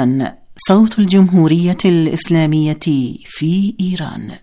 طهران، صوت الجمهورية الإسلامية في إيران.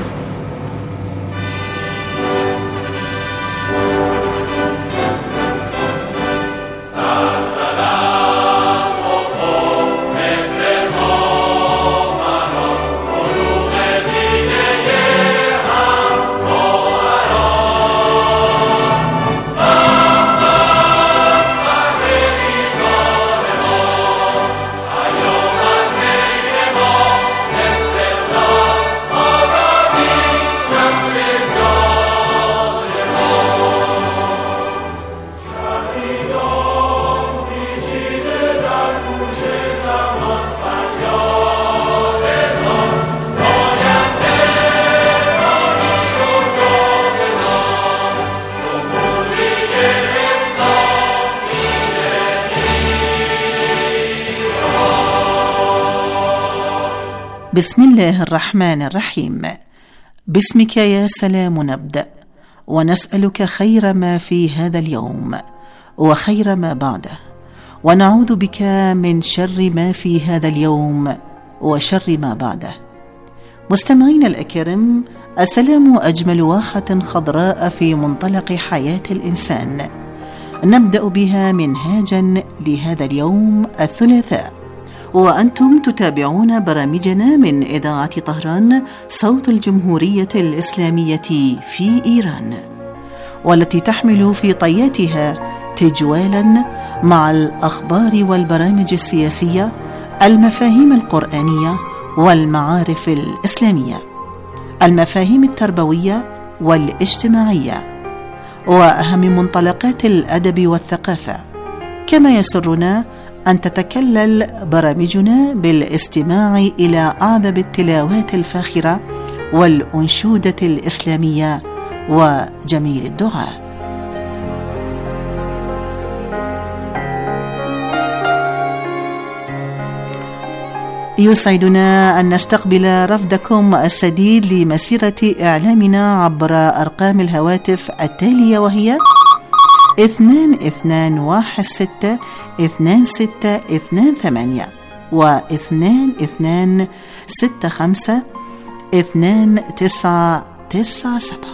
بسم الله الرحمن الرحيم. باسمك يا سلام نبدأ، ونسألك خير ما في هذا اليوم وخير ما بعده، ونعوذ بك من شر ما في هذا اليوم وشر ما بعده. مستمعين الأكرام، السلام أجمل واحة خضراء في منطلق حياة الإنسان، نبدأ بها منهاجا لهذا اليوم الثلاثاء، وأنتم تتابعون برامجنا من إذاعة طهران، صوت الجمهورية الإسلامية في إيران، والتي تحمل في طياتها تجوالا مع الأخبار والبرامج السياسية، المفاهيم القرآنية والمعارف الإسلامية، المفاهيم التربوية والاجتماعية، وأهم منطلقات الأدب والثقافة. كما يسرنا أن تتكلل برامجنا بالاستماع إلى أعذب التلاوات الفاخرة والأنشودة الإسلامية وجميل الدعاء. يسعدنا أن نستقبل رفدكم السديد لمسيرة إعلامنا عبر أرقام الهواتف التالية، وهي 2216-2628 و2265-2997.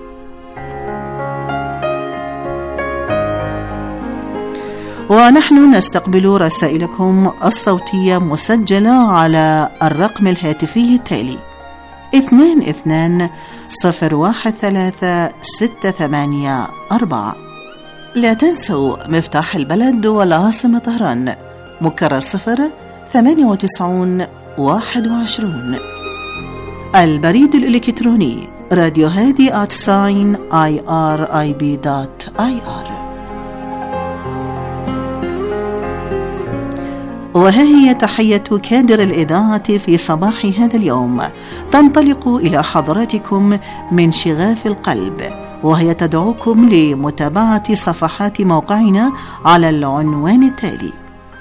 ونحن نستقبل رسائلكم الصوتية مسجلة على الرقم الهاتفي التالي 22-013-684. لا تنسوا مفتاح البلد والعاصمة طهران، مكرر 098-21. البريد الإلكتروني راديو هادي @irib.ir. وها هي تحية كادر الإذاعة في صباح هذا اليوم، تنطلق إلى حضراتكم من شغاف القلب، وهي تدعوكم لمتابعة صفحات موقعنا على العنوان التالي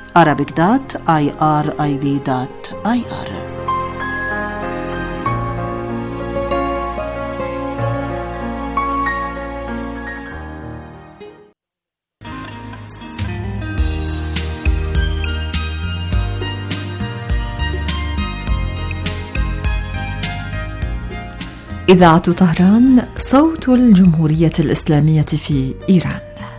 arabic.irib.ir. إذاعة طهران، صوت الجمهورية الإسلامية في إيران.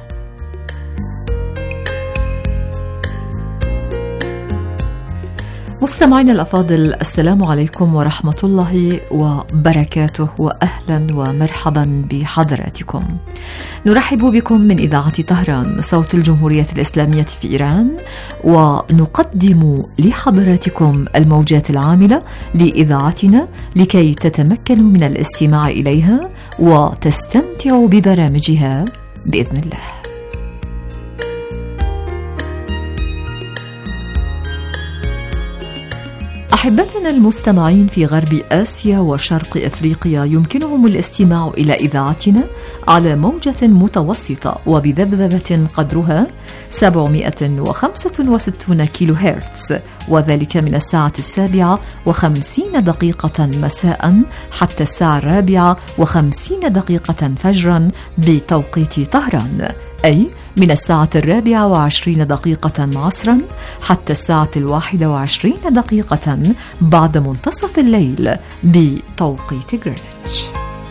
مستمعينا الأفاضل، السلام عليكم ورحمة الله وبركاته، وأهلا ومرحبا بحضراتكم. نرحب بكم من إذاعة طهران، صوت الجمهورية الإسلامية في إيران، ونقدم لحضراتكم الموجات العاملة لإذاعتنا لكي تتمكنوا من الاستماع إليها وتستمتعوا ببرامجها بإذن الله. أحبتنا المستمعين في غرب آسيا وشرق أفريقيا، يمكنهم الاستماع إلى إذاعتنا على موجة متوسطة وبذبذبة قدرها 765 كيلو هرتز، وذلك من الساعة 7:50 مساء حتى الساعة 4:50 فجرا بتوقيت طهران، أي من الساعة 24 عصرا حتى الساعة 21 بعد منتصف الليل بتوقيت غرينتش.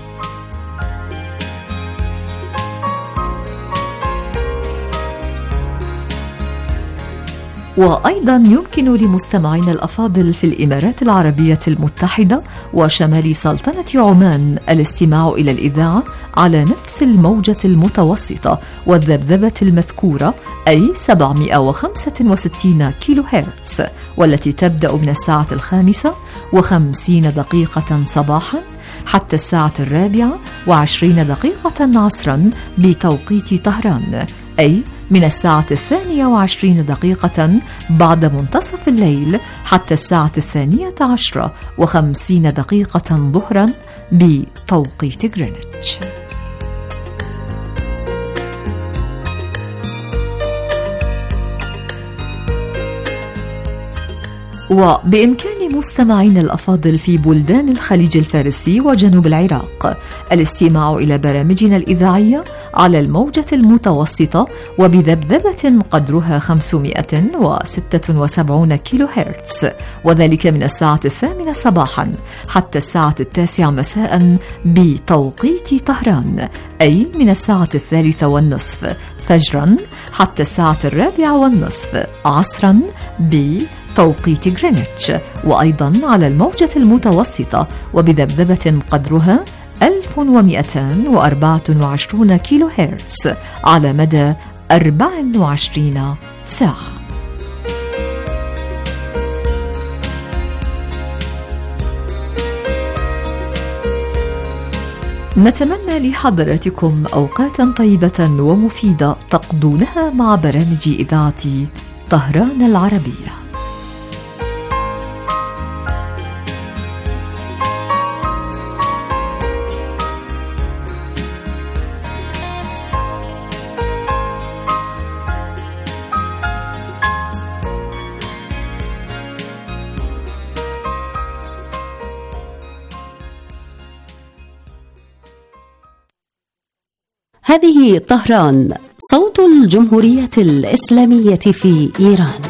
وأيضا يمكن لمستمعينا الأفاضل في الإمارات العربية المتحدة وشمال سلطنة عمان الاستماع إلى الإذاعة على نفس الموجة المتوسطة والذبذبة المذكورة، أي 765 كيلو هرتز، والتي تبدأ من الساعة 5:50 صباحا حتى الساعة 24 عصرا بتوقيت طهران، أي من الساعة 22 بعد منتصف الليل حتى الساعة 12:50 ظهرا بتوقيت غرينتش. وبإمكان مستمعينا الأفاضل في بلدان الخليج الفارسي وجنوب العراق الاستماع إلى برامجنا الإذاعية على الموجة المتوسطة وبذبذبة قدرها 576 كيلو هرتز، وذلك من الساعة 8 صباحا حتى الساعة 9 مساء بتوقيت طهران، أي من الساعة 3:30 فجرا حتى الساعة 4:30 عصرا بتوقيت غرينتش، وأيضا على الموجة المتوسطة وبذبذبة قدرها 1224 كيلو هرتز على مدى 24 ساعة. نتمنى لحضراتكم أوقاتا طيبة ومفيدة تقضونها مع برامج إذاعة طهران العربية. هذه طهران، صوت الجمهورية الإسلامية في إيران.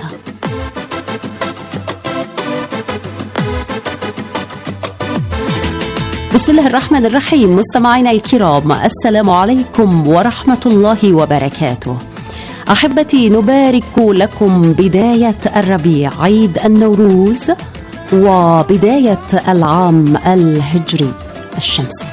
بسم الله الرحمن الرحيم. مستمعينا الكرام، السلام عليكم ورحمة الله وبركاته. أحبتي، نبارك لكم بداية الربيع، عيد النوروز وبداية العام الهجري الشمسي.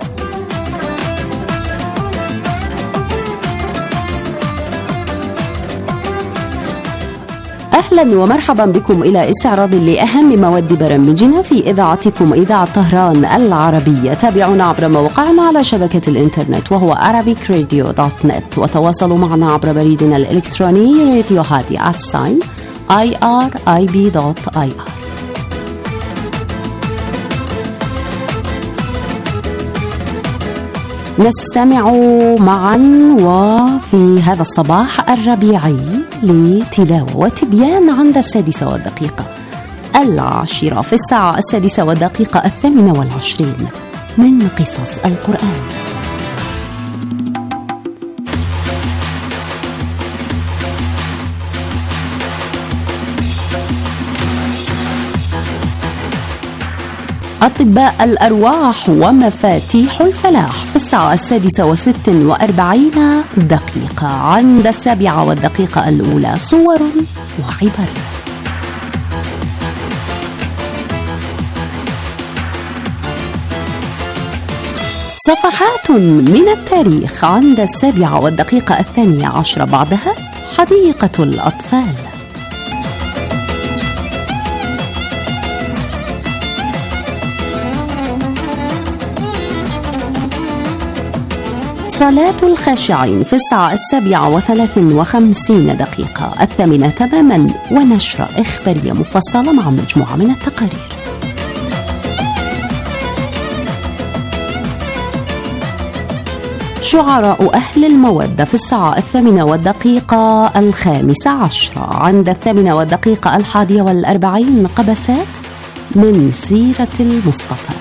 أهلا ومرحبا بكم إلى استعراض لأهم مواد برامجنا في إذاعتكم إذاعة طهران العربية. تابعونا عبر موقعنا على شبكة الإنترنت وهو arabicradio.net، وتواصلوا معنا عبر بريدنا الإلكتروني راديو هادي @irib.ir. نستمع معا وفي هذا الصباح الربيعي لتلاوة وتبيان عند 6:10 في الساعة 6:28 من قصص القرآن. أطباء الأرواح ومفاتيح الفلاح في الساعة 6:46 عند 7:01 الأولى صور وعبر. صفحات من التاريخ عند 7:12 بعدها حديقة الأطفال. صلاة الخاشعين في الساعة 7:53 8 تماما، ونشرة إخبارية مفصلة مع مجموعة من التقارير. شعراء أهل المودة في الساعة 8:15 عند 8:41 قبسات من سيرة المصطفى.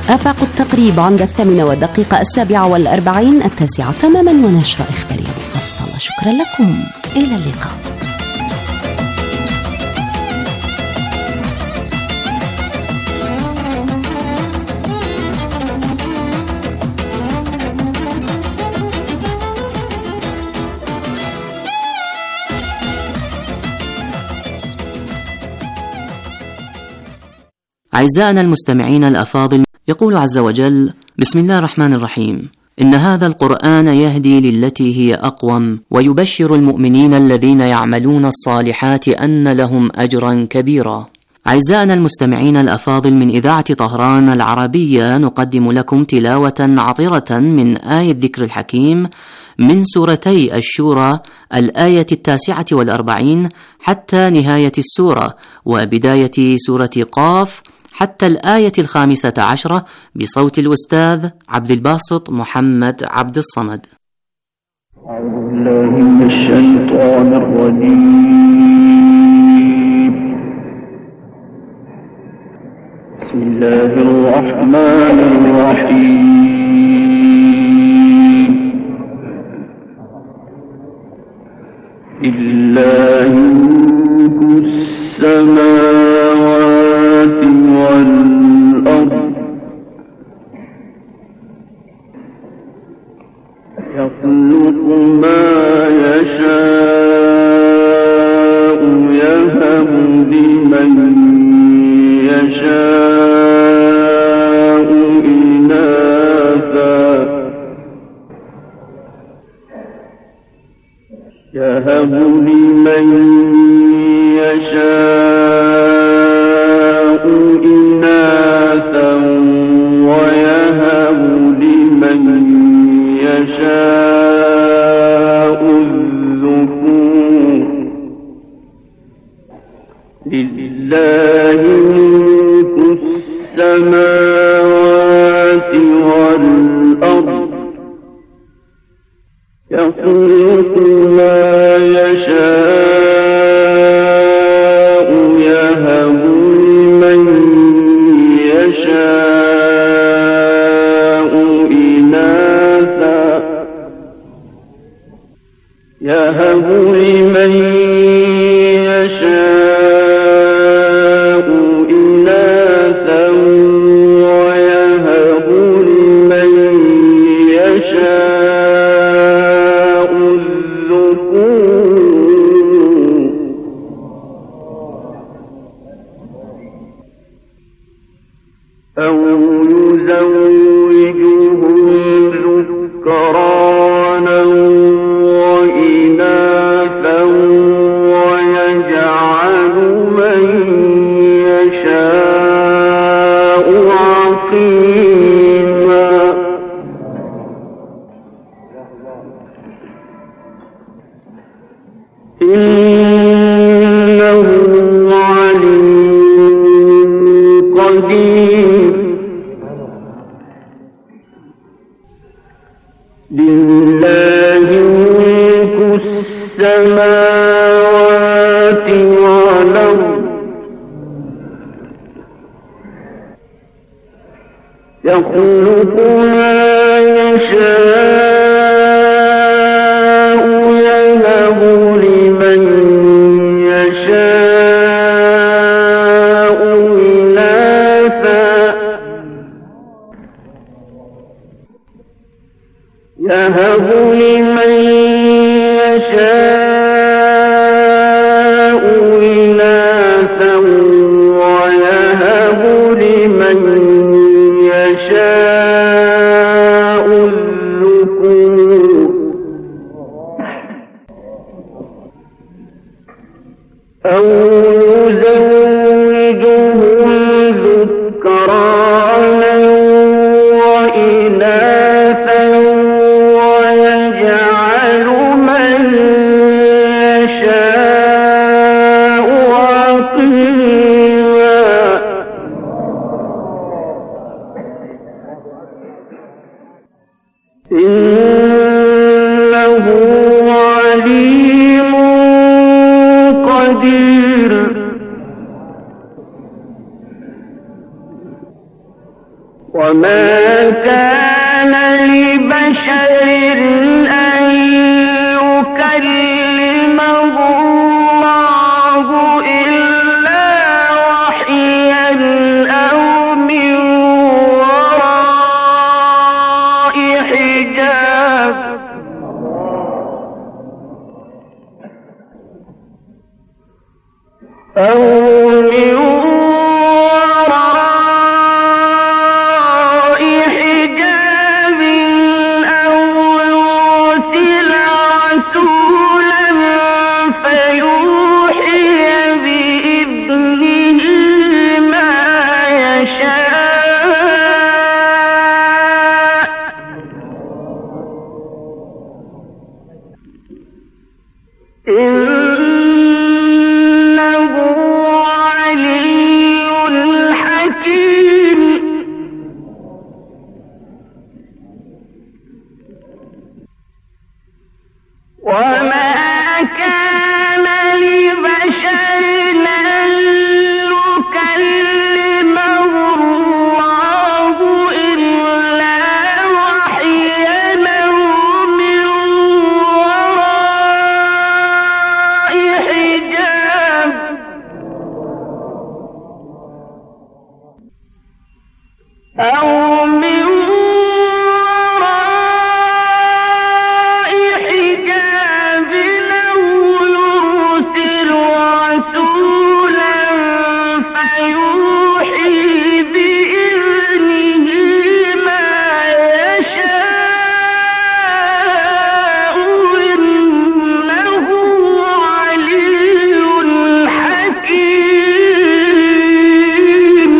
آفاق التقريب عند 8:07:47، 9 تماما، ونشرة إخبارية مفصلة. شكرا لكم، إلى اللقاء. أعزائنا المستمعين الأفاضل، يقول عز وجل: بسم الله الرحمن الرحيم، إن هذا القرآن يهدي للتي هي أقوم ويبشر المؤمنين الذين يعملون الصالحات أن لهم أجرا كبيرا. أعزائنا المستمعين الأفاضل، من إذاعة طهران العربية نقدم لكم تلاوة عطرة من آية ذكر الحكيم من سورتي الشورى، الآية 49 حتى نهاية السورة، وبداية سورة قاف حتى الآية 15 بصوت الأستاذ عبد الباسط محمد عبد الصمد. أعوذ بالله من الشيطان الرجيم. بسم الله الرحمن الرحيم. لله ملك السماوات والأرض، يخلق ما يشاء، يهب لمن يشاء إناثا، يهب لمن يشاء إناثا ويهب لمن يشاء الذكور. لله ملك السماوات والأرض، يخلق ما يشاء، يهب لمن يشاء إناثا، يهب لمن يشاء إناثا ويهب لمن يشاء الذكور. أو يزوجهم ذكرانا وإناثا ويجعل من يشاء عقيما. إنه عليم قدير. لله ملك السماوات والأرض، يخلق ما يشاء، يهب لمن يشاء إناثا، يهب لمن يشاء إناثا ويهب لمن يشاء الذكور. أو يزوجهم ذكرانا وإناثا ويجعل من يشاء عقيما. إنه عليم قدير. وما كان لبشر أن يكلمه الله إلا وحيا أو من وراء حجاب أو من وراء حجاب أو يرسل رسولا فيوحي بإذنه ما يشاء إنه علي حكيم وما كان لبشر أن يكلمه الله إلا وحيا أو من وراء حجاب أو من وراء حجاب أو يرسل رسولا فيوحي بإذنه ما يشاء إنه علي حكيم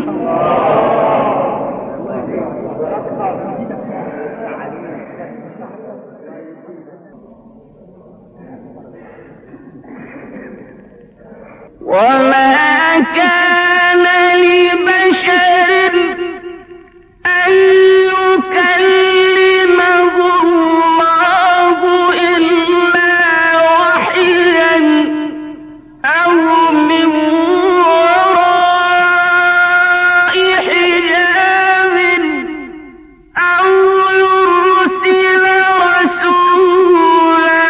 وما كان لبشر أن يكلمه الله إلا وحيا أو من وراء حجاب أو يرسل رسولا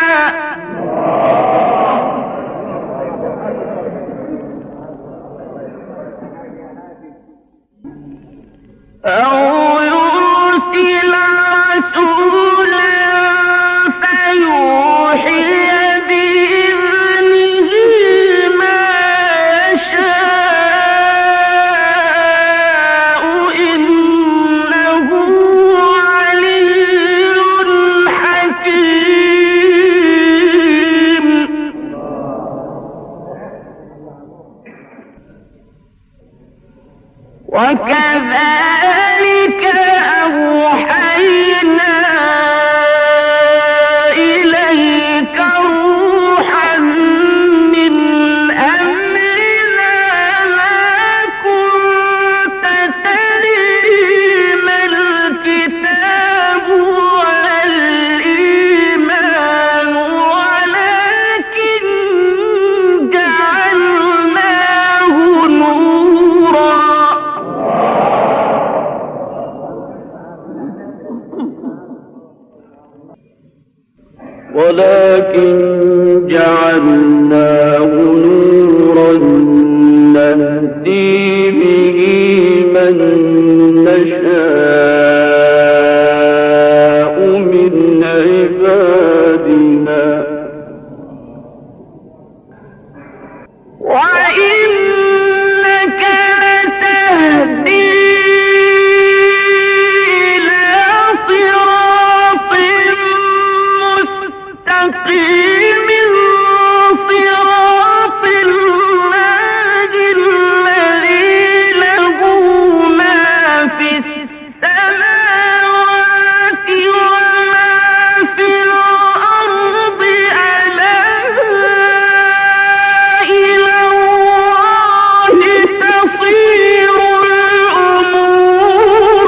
فيوحي بإذنه ما يشاء إنه علي حكيم وكذلك أوحينا إليك روحا من أمرنا ما كنت تدري ما الكتاب ولا الإيمان ولكن جعلناه نورا نهدي به من نشاء من عبادنا وإنك لتهدي إلى صراط مستقيم صراط الله الذي له ما في السماوات وما في الأرض ألا إلى الله تصير الأمور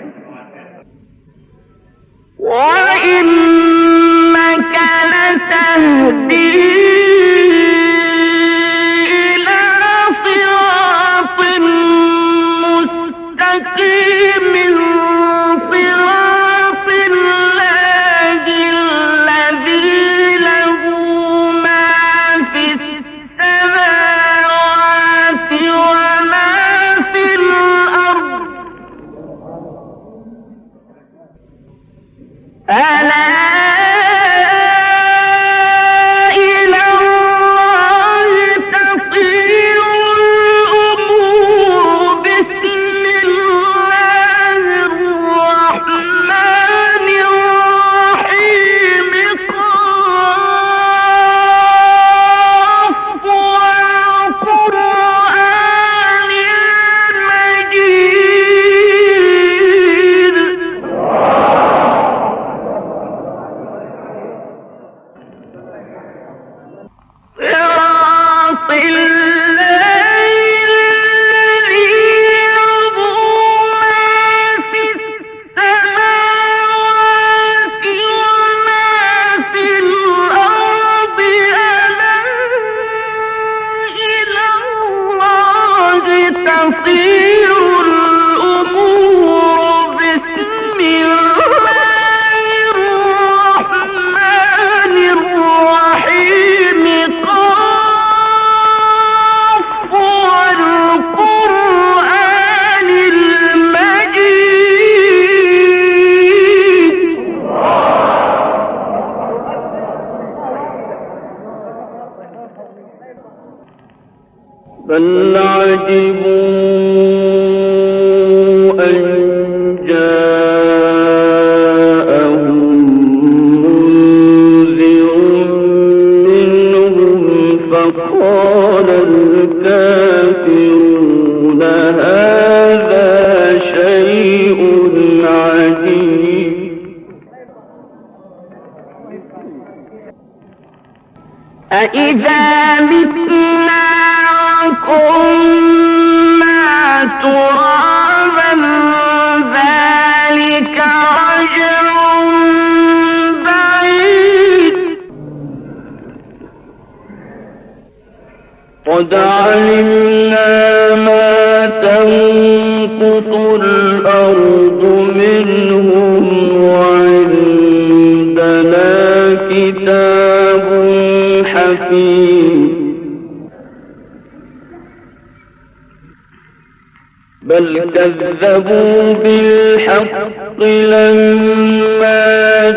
وإنك لتهدي بل عجبوا أن جاءهم منذر منهم فقال الكافرون هذا شيء عجيب. أإذا متنا كنا ترابا ذلك رجع بعيد. قد علمنا ما تنقص الأرض منهم وعندنا كتاب حكيم. بل كذبوا بالحق لما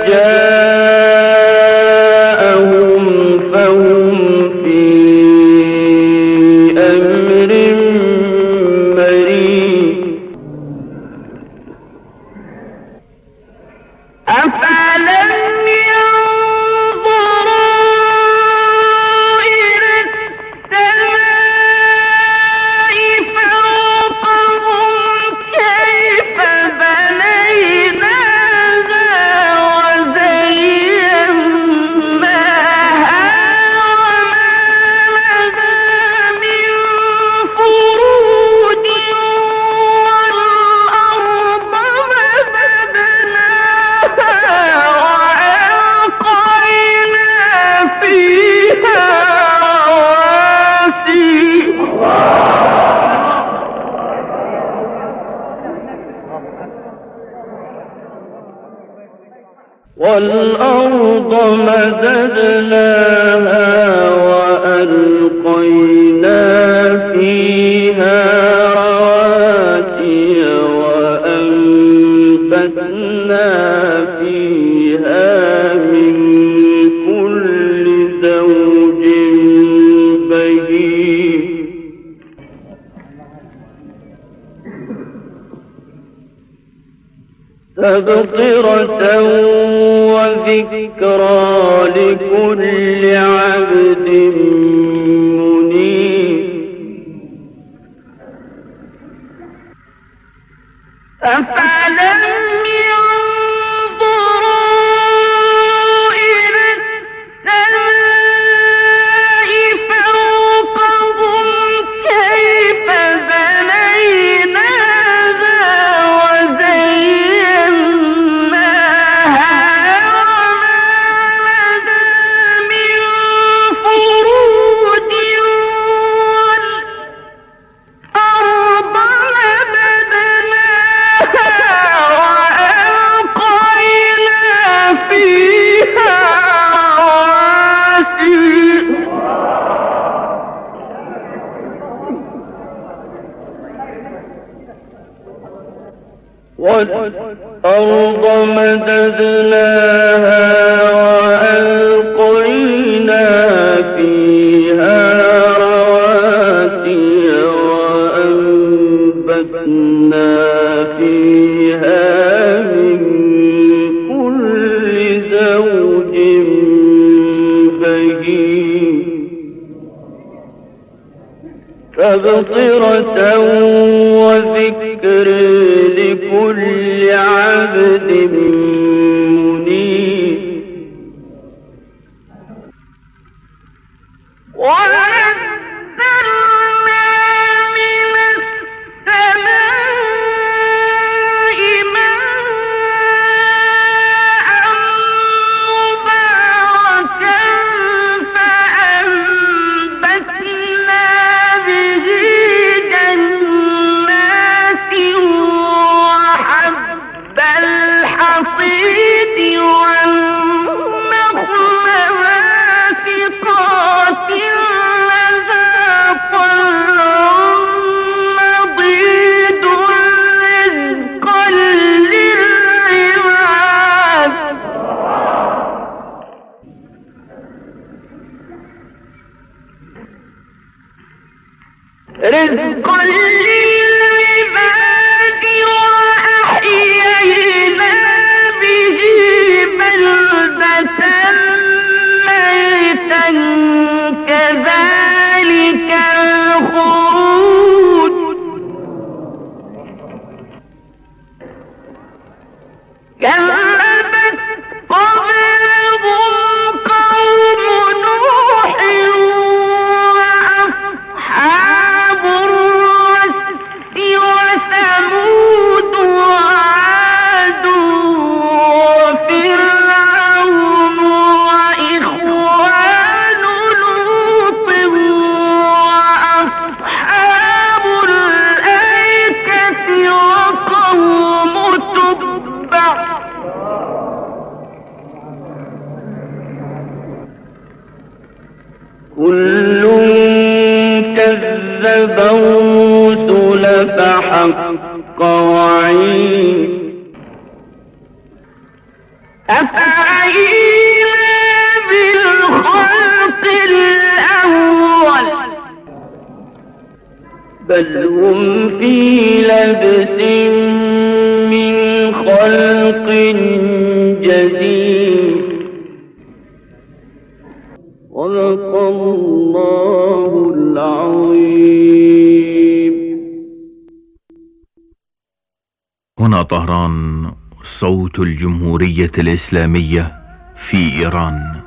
جاءهم فهم في أمر مريج. أفلم والأرض مددناها وألقينا فيها رواسي وأنبتنا فيها من كل زوج بهيج. تبصرة وذكرى لكل عبد منيب. أفلم ينظروا إلى السماء فوقهم كيف بنيناها وزيناها وما لها من والأرض مددناها وألقينا فيها رواسي وأنبتنا فيها من كل زوج بهيج تبصرة وذكر لكل عبد منيب رزقا للعباد وأحيينا به بلدة ميتا كذلك الخروج كذبت قبلهم قوم نوح وأصحاب الرس وثمود وعاد وفرعون وإخوان لوط وأصحاب الأيكة وقوم تبع كل كذب الرسل فحق وعيد أفعينا بالخلق الأول بل هم في لبس من خلق جديد صدق الله العظيم. هنا طهران، صوت الجمهورية الإسلامية في إيران.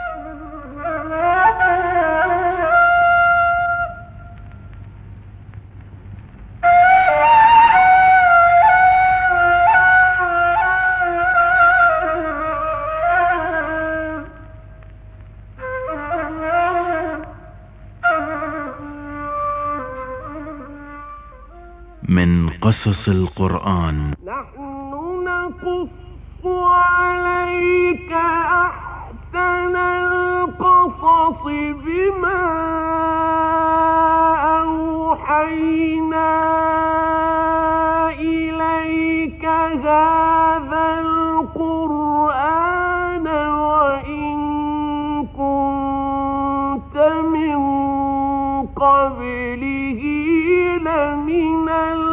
من قصص القرآن. نحن نقص عليك أحسن القصص بما أوحينا إليك هذا القرآن وإن كنت من قبله لمن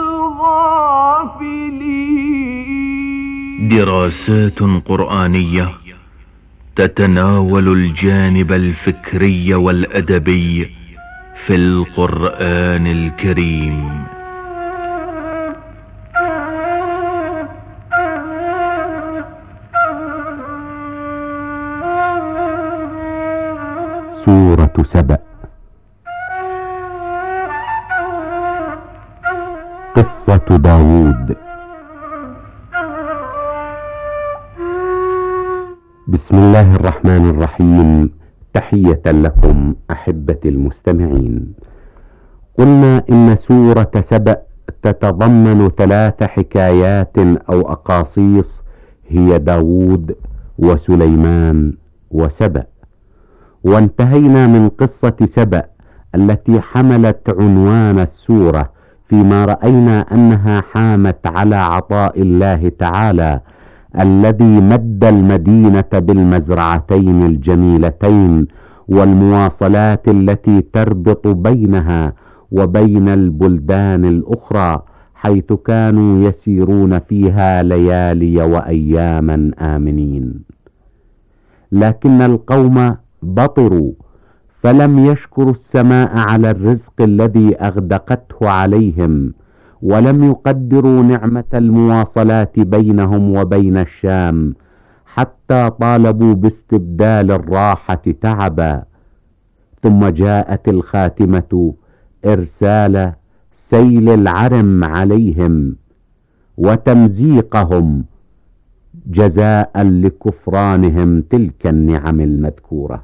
الغافلين. دراسات قرآنية تتناول الجانب الفكري والأدبي في القرآن الكريم. سورة سبأ. قصة داود. بسم الله الرحمن الرحيم. تحية لكم أحبتي المستمعين. قلنا إن سورة سبأ تتضمن 3 حكايات أو أقاصيص هي داود وسليمان وسبأ، وانتهينا من قصة سبأ التي حملت عنوان السورة فيما رأينا أنها حامت على عطاء الله تعالى الذي مد المدينة بالمزرعتين الجميلتين والمواصلات التي تربط بينها وبين البلدان الأخرى، حيث كانوا يسيرون فيها ليالي وأياما آمنين. لكن القوم بطروا فلم يشكروا السماء على الرزق الذي أغدقته عليهم، ولم يقدروا نعمة المواصلات بينهم وبين الشام، حتى طالبوا باستبدال الراحة تعبا. ثم جاءت الخاتمة إرسال سيل العرم عليهم وتمزيقهم جزاء لكفرانهم تلك النعم المذكورة.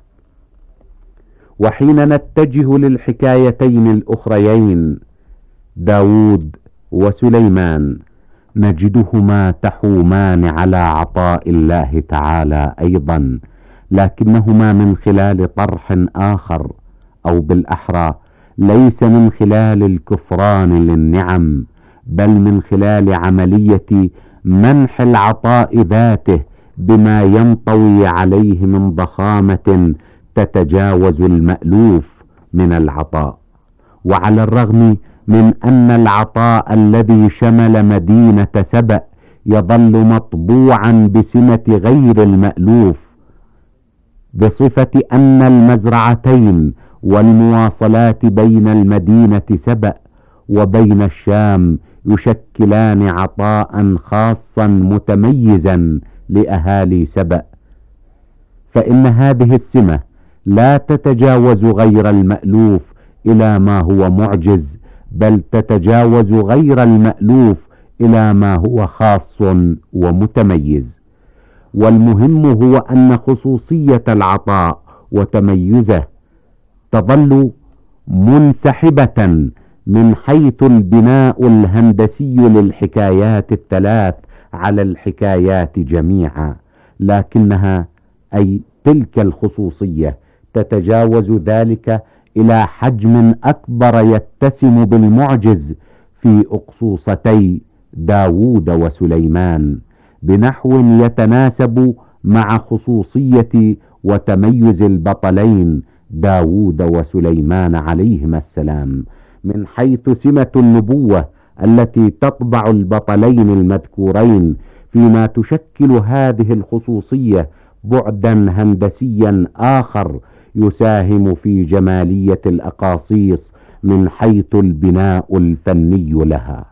وحين نتجه للحكايتين الأخريين داود وسليمان نجدهما تحومان على عطاء الله تعالى أيضا، لكنهما من خلال طرح آخر، أو بالأحرى ليس من خلال الكفران للنعم، بل من خلال عملية منح العطاء ذاته بما ينطوي عليه من ضخامة تتجاوز المألوف من العطاء. وعلى الرغم من أن العطاء الذي شمل مدينة سبأ يظل مطبوعا بسمة غير المألوف، بصفة أن المزرعتين والمواصلات بين المدينة سبأ وبين الشام يشكلان عطاء خاصا متميزا لأهالي سبأ، فإن هذه السمة لا تتجاوز غير المألوف إلى ما هو معجز، بل تتجاوز غير المألوف إلى ما هو خاص ومتميز. والمهم هو أن خصوصية العطاء وتميزه تظل منسحبة من حيث البناء الهندسي للحكايات الثلاث على الحكايات جميعا، لكنها أي تلك الخصوصية تتجاوز ذلك إلى حجم أكبر يتسم بالمعجز في أقصوصتي داود وسليمان، بنحو يتناسب مع خصوصية وتميز البطلين داود وسليمان عليهما السلام، من حيث سمة النبوة التي تطبع البطلين المذكورين، فيما تشكل هذه الخصوصية بعدا هندسيا آخر يساهم في جمالية الأقاصيص من حيث البناء الفني لها.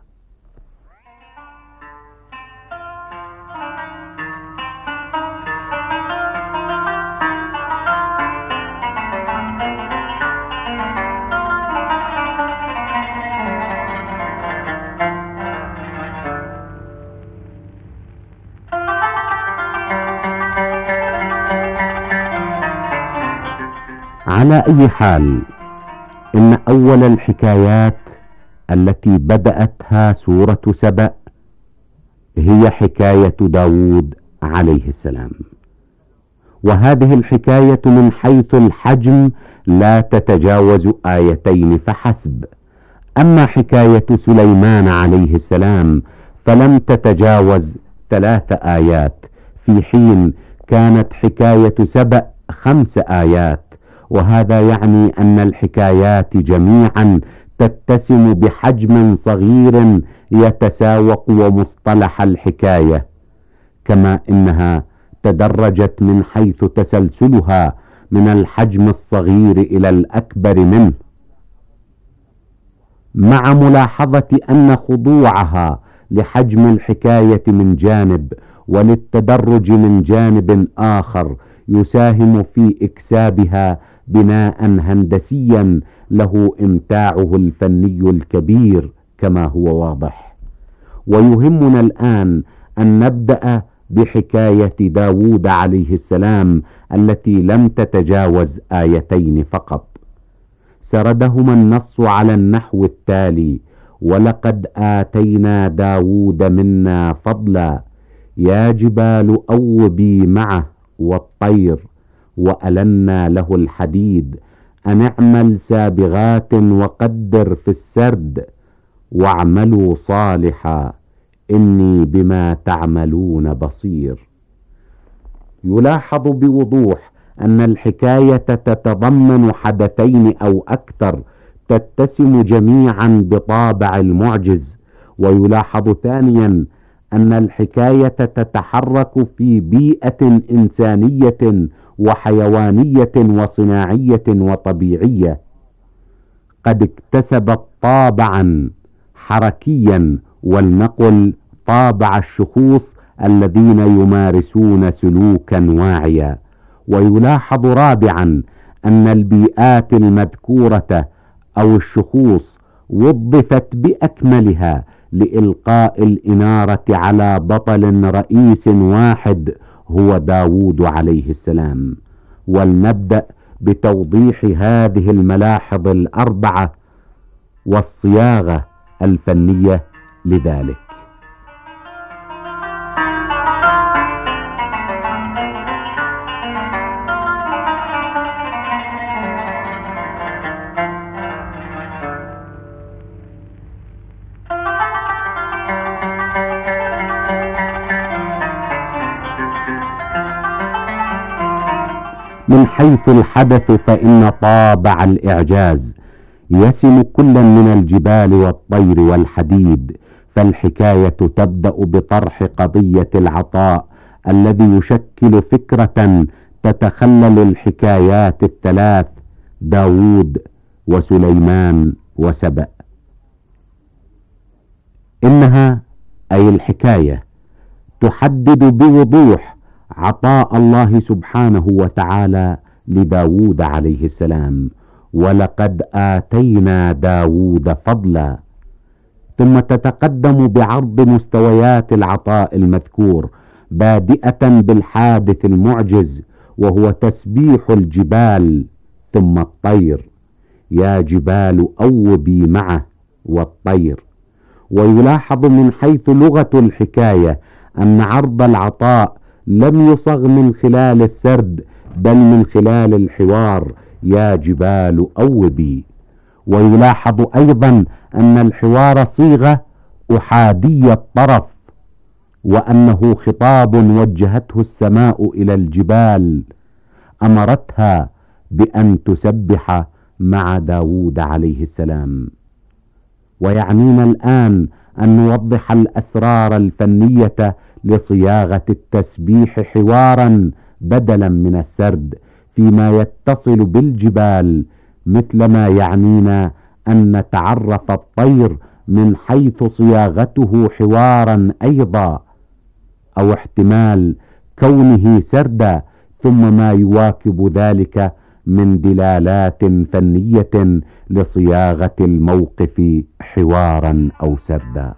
على أي حال، إن أول الحكايات التي بدأتها سورة سبأ هي حكاية داود عليه السلام، وهذه الحكاية من حيث الحجم لا تتجاوز آيتين فحسب. أما حكاية سليمان عليه السلام فلم تتجاوز 3 آيات، في حين كانت حكاية سبأ 5 آيات، وهذا يعني أن الحكايات جميعا تتسم بحجم صغير يتساوق ومصطلح الحكاية، كما إنها تدرجت من حيث تسلسلها من الحجم الصغير إلى الأكبر منه، مع ملاحظة أن خضوعها لحجم الحكاية من جانب وللتدرج من جانب آخر يساهم في إكسابها بناء هندسيا له إمتاعه الفني الكبير كما هو واضح. ويهمنا الآن أن نبدأ بحكاية داود عليه السلام التي لم تتجاوز آيتين فقط. سردهما النص على النحو التالي: ولقد آتينا داود منا فضلا، يا جبال أوبي معه والطير، وألنا له الحديد، أن اعمل سابغات وقدر في السرد، واعملوا صالحا إني بما تعملون بصير. يلاحظ بوضوح أن الحكاية تتضمن حدثين أو أكثر تتسم جميعا بطابع المعجز. ويلاحظ ثانيا أن الحكاية تتحرك في بيئة إنسانية وحيوانية وصناعية وطبيعية قد اكتسبت طابعا حركيا، ولنقل طابع الشخوص الذين يمارسون سلوكا واعيا. ويلاحظ رابعا أن البيئات المذكورة أو الشخوص وظفت بأكملها لإلقاء الإنارة على بطل رئيس واحد هو داود عليه السلام. ولنبدأ بتوضيح هذه الملاحظ الأربعة والصياغة الفنية لذلك. من حيث الحدث فإن طابع الإعجاز يسم كلا من الجبال والطير والحديد، فالحكاية تبدأ بطرح قضية العطاء الذي يشكل فكرة تتخلل الحكايات الثلاث: داود وسليمان وسبأ. إنها أي الحكاية تحدد بوضوح عطاء الله سبحانه وتعالى لداود عليه السلام: ولقد آتينا داود فضلا. ثم تتقدم بعرض مستويات العطاء المذكور، بادئة بالحادث المعجز وهو تسبيح الجبال، ثم الطير: يا جبال أوبي معه، والطير. ويلاحظ من حيث لغة الحكاية أن عرض العطاء لم يصغ من خلال السرد بل من خلال الحوار: يا جبال أوبي. ويلاحظ أيضا أن الحوار صيغة أحادية الطرف، وأنه خطاب وجهته السماء إلى الجبال أمرتها بأن تسبح مع داود عليه السلام. ويعنينا الآن أن نوضح الأسرار الفنية لصياغة التسبيح حوارا بدلا من السرد فيما يتصل بالجبال، مثلما يعنينا أن نتعرف الطير من حيث صياغته حوارا أيضا، أو احتمال كونه سردا، ثم ما يواكب ذلك من دلالات فنية لصياغة الموقف حوارا أو سردا.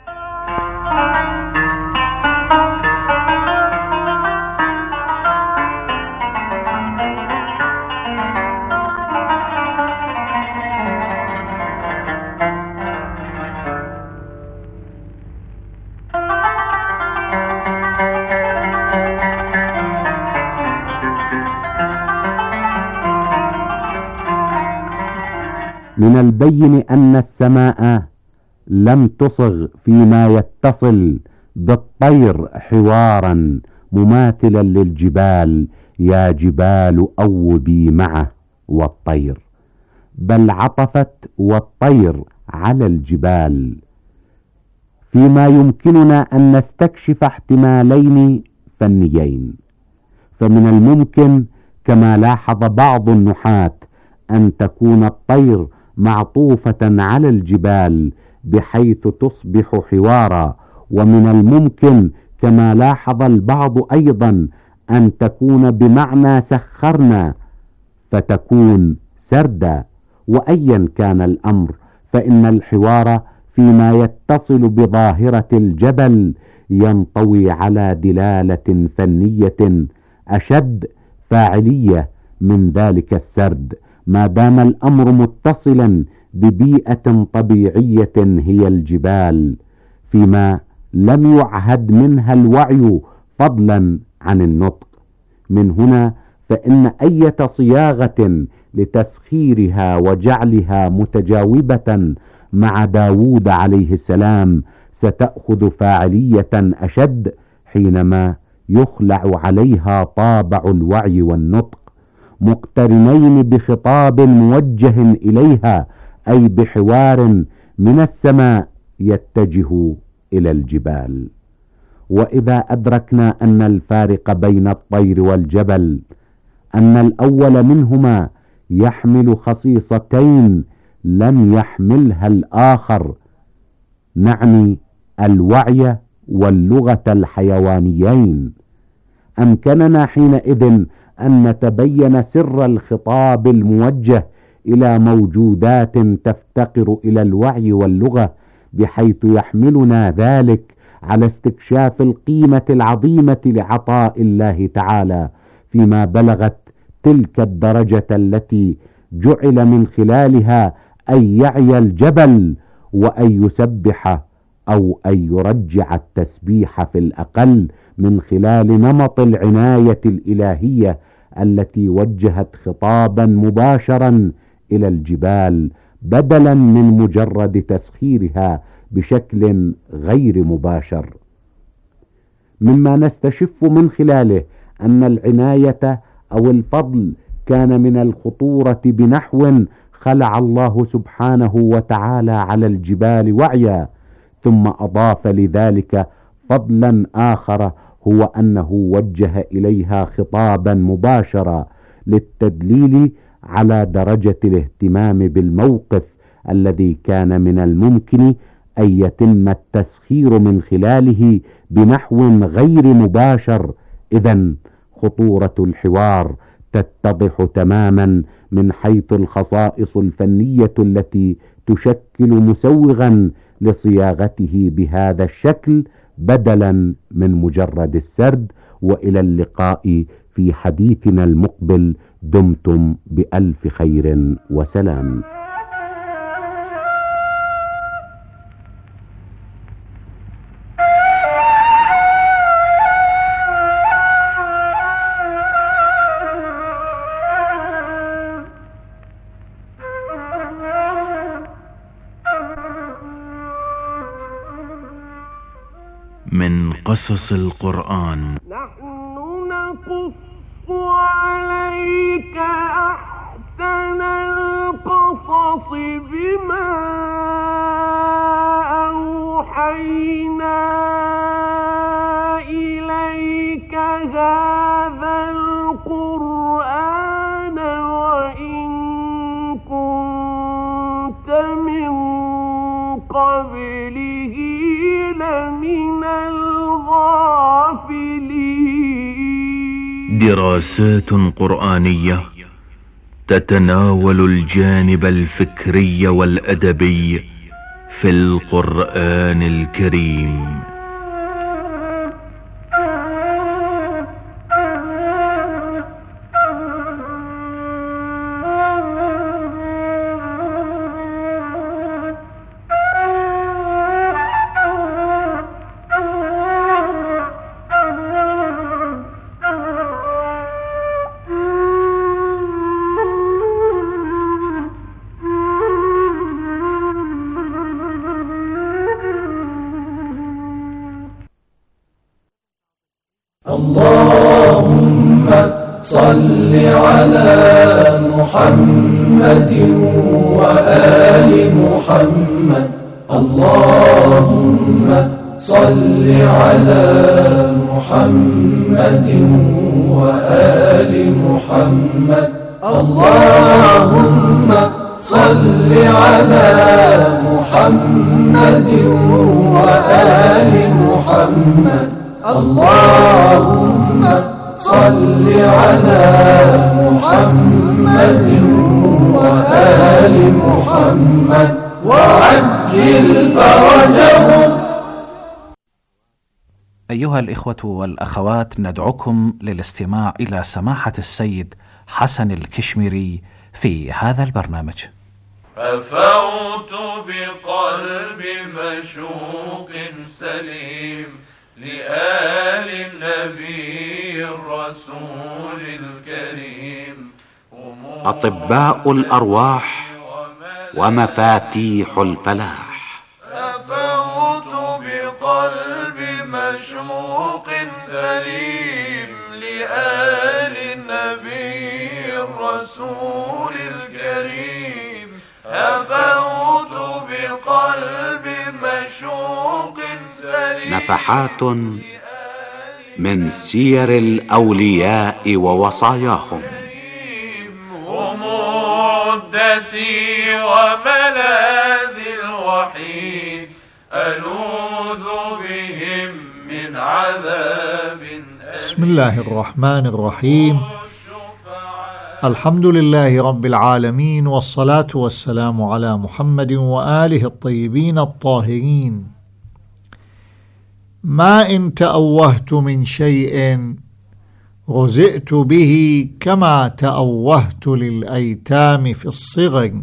من البين أن السماء لم تصغ فيما يتصل بالطير حوارا مماثلا للجبال: يا جبال أوبي معه، والطير، بل عطفت والطير على الجبال، فيما يمكننا أن نستكشف احتمالين فنيين. فمن الممكن كما لاحظ بعض النحاة أن تكون الطير معطوفة على الجبال بحيث تصبح حوارا، ومن الممكن كما لاحظ البعض أيضا أن تكون بمعنى سخرنا فتكون سردا. وأيا كان الأمر فإن الحوار فيما يتصل بظاهرة الجبل ينطوي على دلالة فنية أشد فاعلية من ذلك السرد، ما دام الأمر متصلا ببيئة طبيعية هي الجبال، فيما لم يعهد منها الوعي فضلا عن النطق. من هنا فإن أي صياغة لتسخيرها وجعلها متجاوبة مع داود عليه السلام ستأخذ فاعلية أشد حينما يخلع عليها طابع الوعي والنطق، مقترنين بخطاب موجه إليها، أي بحوار من السماء يتجه إلى الجبال. وإذا أدركنا أن الفارق بين الطير والجبل أن الأول منهما يحمل خصيصتين لم يحملها الآخر، نعني الوعي واللغة الحيوانيين، أمكننا حينئذ أن نتبين سر الخطاب الموجه إلى موجودات تفتقر إلى الوعي واللغة، بحيث يحملنا ذلك على استكشاف القيمة العظيمة لعطاء الله تعالى، فيما بلغت تلك الدرجة التي جعل من خلالها أن يعي الجبل وأن يسبح أو أن يرجع التسبيح في الأقل من خلال نمط العناية الإلهية التي وجهت خطابا مباشرا إلى الجبال بدلا من مجرد تسخيرها بشكل غير مباشر. مما نستشف من خلاله أن العناية أو الفضل كان من الخطورة بنحو خلع الله سبحانه وتعالى على الجبال وعيا، ثم أضاف لذلك فضلا آخر، هو أنه وجه إليها خطابا مباشرا للتدليل على درجة الاهتمام بالموقف الذي كان من الممكن أن يتم التسخير من خلاله بنحو غير مباشر. إذن خطورة الحوار تتضح تماما من حيث الخصائص الفنية التي تشكل مسوغا لصياغته بهذا الشكل بدلا من مجرد السرد. وإلى اللقاء في حديثنا المقبل، دمتم بألف خير وسلام. من قصص القرآن. نحن نقص عليك أحسن القصص بما أوحينا إليك هذا القرآن وإن كنت من قبله لمن الغافلين. دراسات قرآنية تتناول الجانب الفكري والأدبي في القرآن الكريم. اللهم صل على محمد وآل محمد. اللهم صل على محمد وآل محمد. اللهم صل على محمد وآل محمد. اللهم صل على محمد وآل محمد وعجل فرجهم. أيها الإخوة والأخوات، ندعوكم للاستماع إلى سماحة السيد حسن الكشميري في هذا البرنامج. ففوت بقلب مشوق سليم لآل النبي الرسول الكريم. أطباء الأرواح ومفاتيح الفلاح. أفوت بقلب مشوق سليم لآل النبي الرسول الكريم. أفوت بقلب مشوق سليم. نفحات من سير الأولياء ووصاياهم. هم عدتي وملاذي الوحيد، ألوذ بهم من عذاب أليم. بسم الله الرحمن الرحيم. الحمد لله رب العالمين، والصلاة والسلام على محمد وآله الطيبين الطاهرين. ما إن تأوهت من شيء رزئت به كما تأوهت للأيتام في الصغر.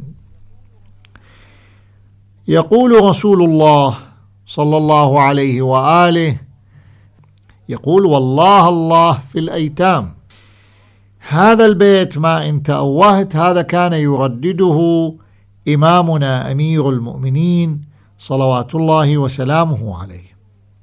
يقول رسول الله صلى الله عليه وآله، يقول والله الله في الأيتام. هذا البيت ما إن تأوهت هذا كان يردده إمامنا أمير المؤمنين صلوات الله وسلامه عليه.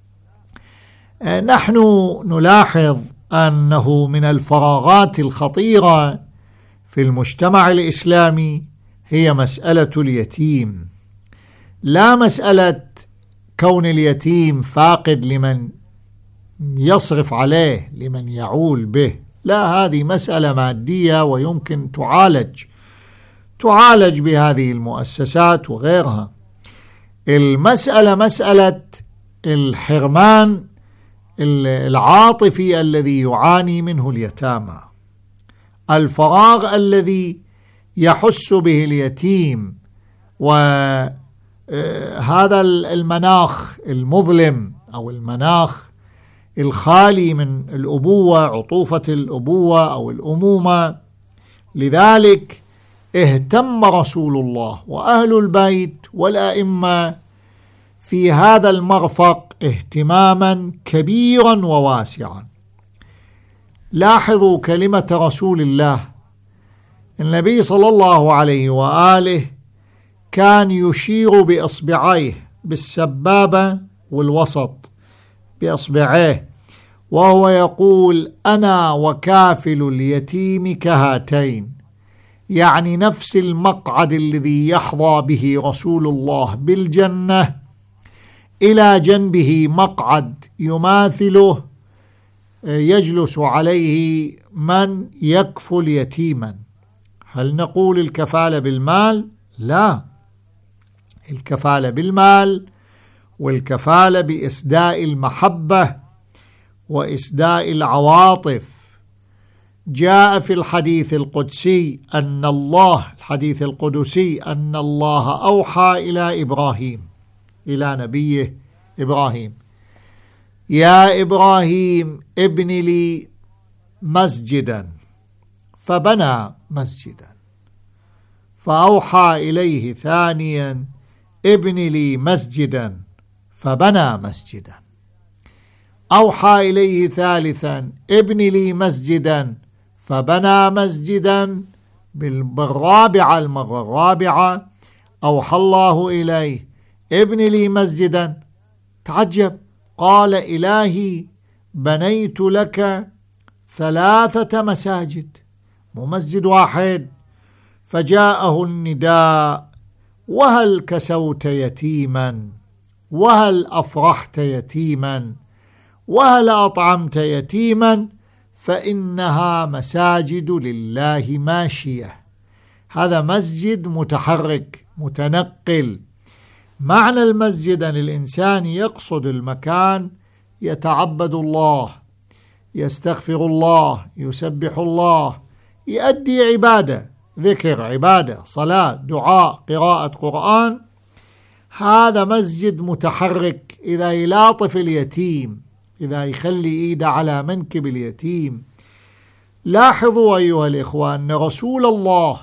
نحن نلاحظ أنه من الفراغات الخطيرة في المجتمع الإسلامي هي مسألة اليتيم. لا مسألة كون اليتيم فاقد لمن يصرف عليه، لمن يعول به، لا، هذه مسألة مادية ويمكن تعالج بهذه المؤسسات وغيرها. المسألة مسألة الحرمان العاطفي الذي يعاني منه اليتامى، الفراغ الذي يحس به اليتيم، وهذا المناخ المظلم أو المناخ الخالي من الأبوة، عطوفة الأبوة أو الأمومة. لذلك اهتم رسول الله وأهل البيت والأئمة في هذا المرفق اهتماما كبيرا وواسعا. لاحظوا كلمة رسول الله. النبي صلى الله عليه وآله كان يشير بإصبعيه، بالسبابة والوسط بإصبعيه، وهو يقول أنا وكافل اليتيم كهاتين، يعني نفس المقعد الذي يحظى به رسول الله بالجنة إلى جنبه مقعد يماثله يجلس عليه من يكفل يتيما. هل نقول الكفالة بالمال؟ لا، الكفالة بالمال والكفالة بإسداء المحبة وإسداء العواطف. جاء في الحديث القدسي أن الله، الحديث القدسي، أن الله أوحى إلى إبراهيم، إلى نبيه إبراهيم: يا إبراهيم ابن لي مسجدا، فبنى مسجدا. فأوحى إليه ثانيا: ابن لي مسجدا، فبنى مسجدا. أوحى إليه ثالثا: ابن لي مسجدا، فبنى مسجدا. بالرابعة، المرة الرابعة، أوحى الله إليه: ابن لي مسجدا. تعجب، قال: إلهي بنيت لك 3 مساجد، مو مسجد واحد. فجاءه النداء: وهل كسوت يتيما، وهل أفرحت يتيما، وهل أطعمت يتيما، فإنها مساجد لله ماشية. هذا مسجد متحرك متنقل. معنى المسجد أن الإنسان يقصد المكان يتعبد الله، يستغفر الله، يسبح الله، يؤدي عبادة، ذكر، عبادة، صلاة، دعاء، قراءة قرآن. هذا مسجد متحرك. إذا يلاطف اليتيم، إذا يخلي إيده على منكب اليتيم. لاحظوا أيها الإخوة أن رسول الله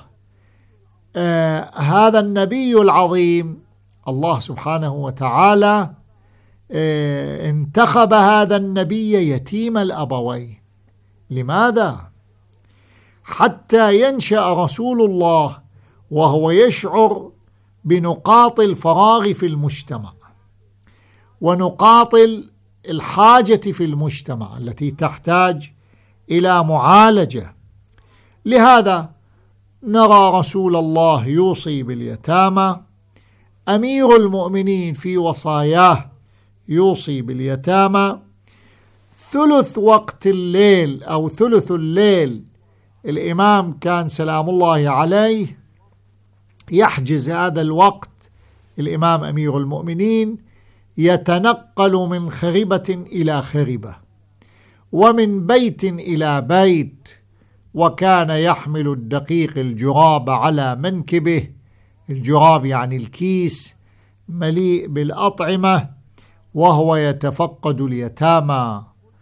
هذا النبي العظيم، الله سبحانه وتعالى انتخب هذا النبي يتيم الأبوين. لماذا؟ حتى ينشأ رسول الله وهو يشعر بنقاط الفراغ في المجتمع ونقاط الحاجة في المجتمع التي تحتاج إلى معالجة. لهذا نرى رسول الله يوصي باليتامى، أمير المؤمنين في وصاياه يوصي باليتامى. ثلث وقت الليل أو ثلث الليل الإمام كان سلام الله عليه يحجز هذا الوقت، الإمام أمير المؤمنين يتنقل من خربة إلى خربة ومن بيت إلى بيت، وكان يحمل الدقيق الجراب على منكبه، الجراب يعني الكيس مليء بالأطعمة، وهو يتفقد اليتامى.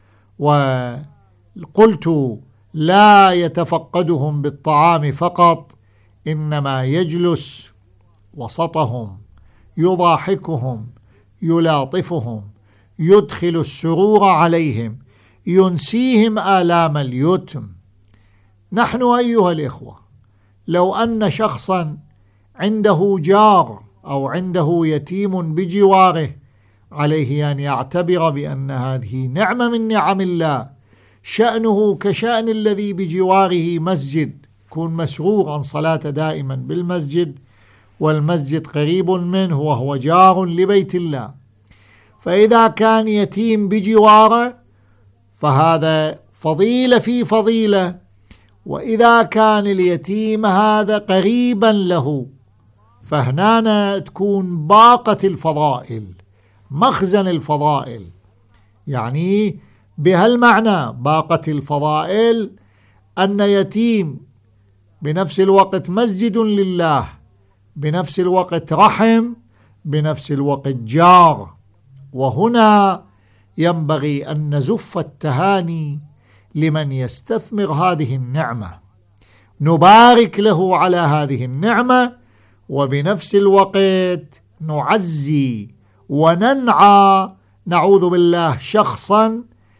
وقلت لا يتفقدهم بالطعام فقط، إنما يجلس وسطهم، يضاحكهم، يلاطفهم، يدخل السرور عليهم، ينسيهم آلام اليتم. نحن أيها الإخوة لو أن شخصا عنده جار أو عنده يتيم بجواره، عليه أن يعتبر بأن هذه نعمة من نعم الله، شأنه كشأن الذي بجواره مسجد، يكون مسرور عن صلاة دائما بالمسجد والمسجد قريب منه وهو جار لبيت الله. فإذا كان يتيم بجواره فهذا فضيلة في فضيلة، وإذا كان اليتيم هذا قريبا له فهنا تكون باقة الفضائل، مخزن الفضائل. يعني بهالمعنى باقة الفضائل أن يتيم بنفس الوقت مسجد لله، بنفس الوقت رحم، بنفس الوقت جار. وهنا ينبغي أن نزف التهاني لمن يستثمر هذه النعمة، نبارك له على هذه النعمة، وبنفس الوقت نعزي وننعى نعوذ بالله شخصا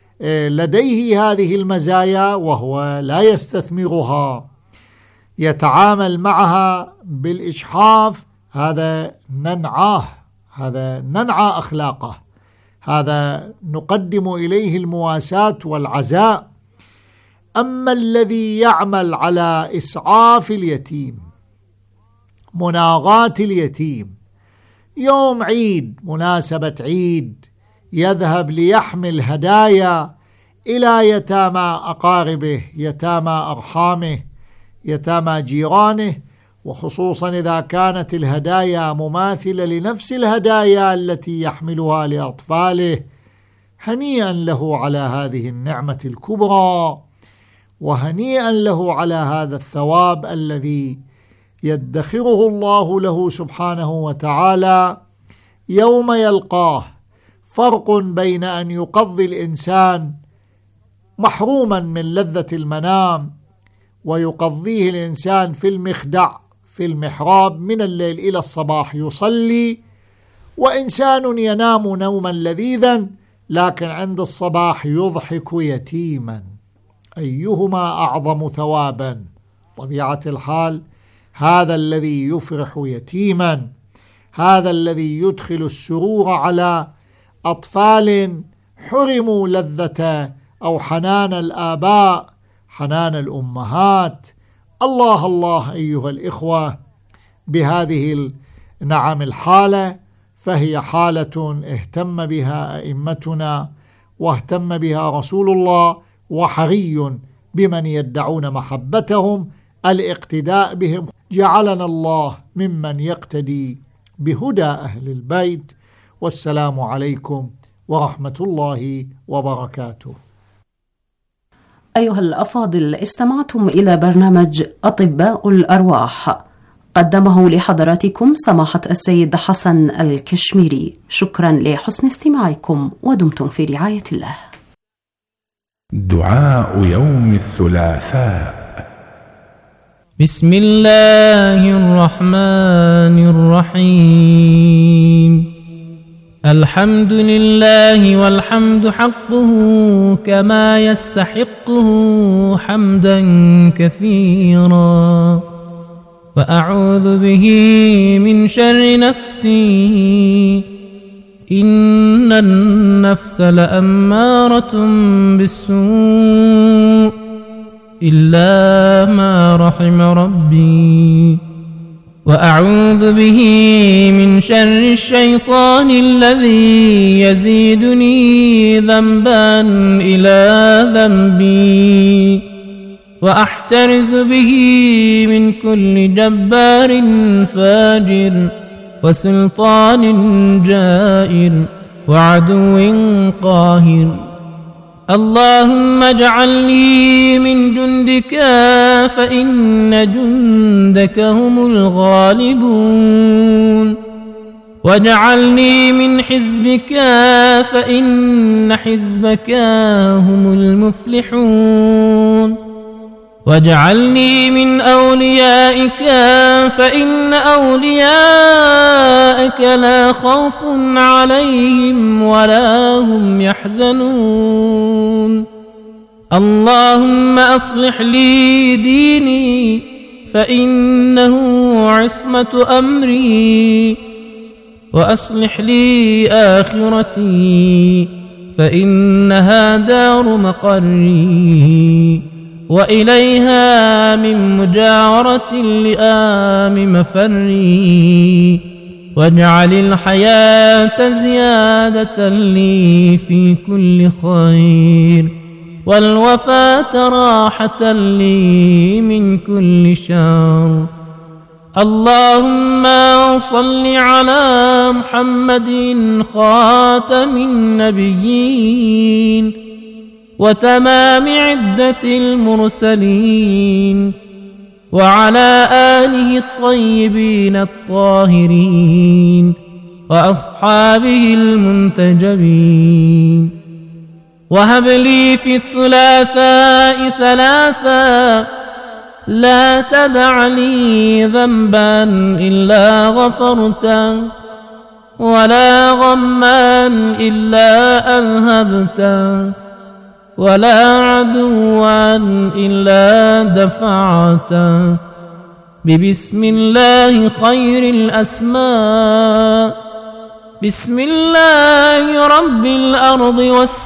لديه هذه المزايا وهو لا يستثمرها، يتعامل معها بالإجحاف. هذا ننعاه، هذا ننعى أخلاقه، هذا نقدم إليه المواساة والعزاء. أما الذي يعمل على إسعاف اليتيم، مناغاة اليتيم، يوم عيد، مناسبة عيد، يذهب ليحمل هدايا إلى يتامى أقاربه، يتامى أرحامه، يتامى جيرانه، وخصوصا إذا كانت الهدايا مماثلة لنفس الهدايا التي يحملها لأطفاله. هنيئا له على هذه النعمة الكبرى، وهنيئا له على هذا الثواب الذي يدخره الله له سبحانه وتعالى يوم يلقاه. فرق بين أن يقضي الإنسان محروما من لذة المنام ويقضيه الإنسان في المخدع في المحراب من الليل إلى الصباح يصلي، وإنسان ينام نوما لذيذا لكن عند الصباح يضحك يتيما، أيهما أعظم ثوابا؟ طبيعة الحال هذا الذي يفرح يتيما، هذا الذي يدخل السرور على أطفال حرموا لذة أو حنان الآباء، حنان الأمهات. الله الله أيها الإخوة بهذه النعم الحالة، فهي حالة اهتم بها أئمتنا واهتم بها رسول الله، وحري بمن يدعون محبتهم الاقتداء بهم. جعلنا الله ممن يقتدي بهدى أهل البيت. والسلام عليكم ورحمة الله وبركاته. أيها الأفاضل، استمعتم إلى برنامج أطباء الأرواح، قدمه لحضراتكم سماحة السيد حسن الكشميري. شكرا لحسن استماعكم، ودمتم في رعاية الله. دعاء يوم الثلاثاء. بسم الله الرحمن الرحيم. الحمد لله والحمد حقه كما يستحقه حمدا كثيرا. وأعوذ به من شر نفسي إن النفس لأمارة بالسوء إلا ما رحم ربي وأعوذ به من شر الشيطان الذي يزيدني ذنبا إلى ذنبي وأحترز به من كل جبار فاجر وسلطان جائر وعدو قاهر. اللهم اجعلني من جندك فإن جندك هم الغالبون واجعلني من حزبك فإن حزبك هم المفلحون واجعلني من أوليائك فإن أوليائك لا خوف عليهم ولا هم يحزنون. اللهم أصلح لي ديني فإنه عصمة أمري وأصلح لي آخرتي فإنها دار مقري وإليها من مجاورة اللئام مفري واجعل الحياة زيادة لي في كل خير والوفاة راحة لي من كل شر. اللهم صل على محمد خاتم النبيين وتمام عدة المرسلين وعلى آله الطيبين الطاهرين وأصحابه المنتجبين. وهب لي في الثلاثاء ثلاثا لا تدع لي ذنبا إلا غفرته ولا غما إلا أذهبته ولا عدوا إلا دفعته ببسم الله خير الأسماء بسم الله رب الأرض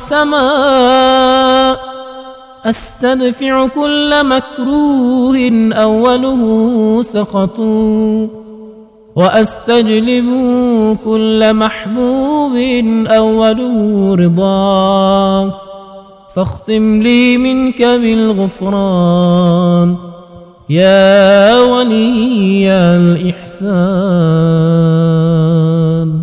والسماء أستدفع كل مكروه أوله سخط وأستجلب كل محبوب أوله رضا فاختم لي منك بالغفران يا ولي الإحسان.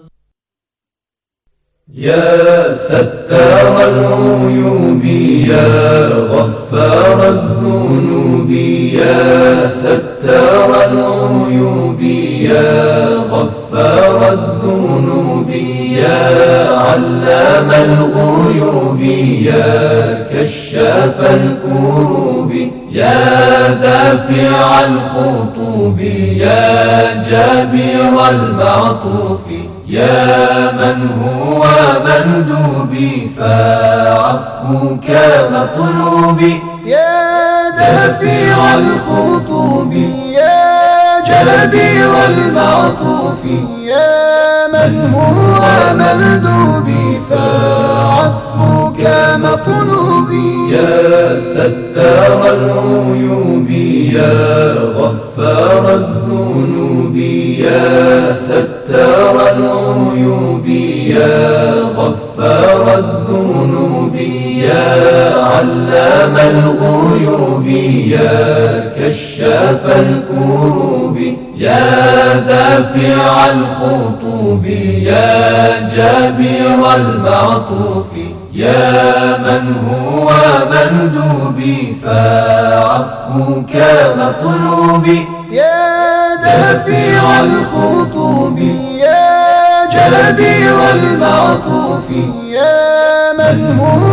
يا ستار العيوب يا غفار الذنوب يا ستار العيوب يا غفار الذنوب يا علام الغيوب يا كشاف الكروب يا دافع الخطوب يا جابر المعطوف يا من هو مندوبي فعفوك مطلوبي يا دافع الخطوب يا جابر المعطوف يا من هو مندوبي فعفوك مطلوبي يا ستار العيوب يا غفار الذنوب يا ستار العيوب يا غفار الذنوب يا علام الغيوب يا كشاف الكروب يا دافع الخطوب يا جابر المعطوف يا من هو مندوبي فعفوك مطلوبي يا دافع الخطوب يا جابر المعطوف يا من هو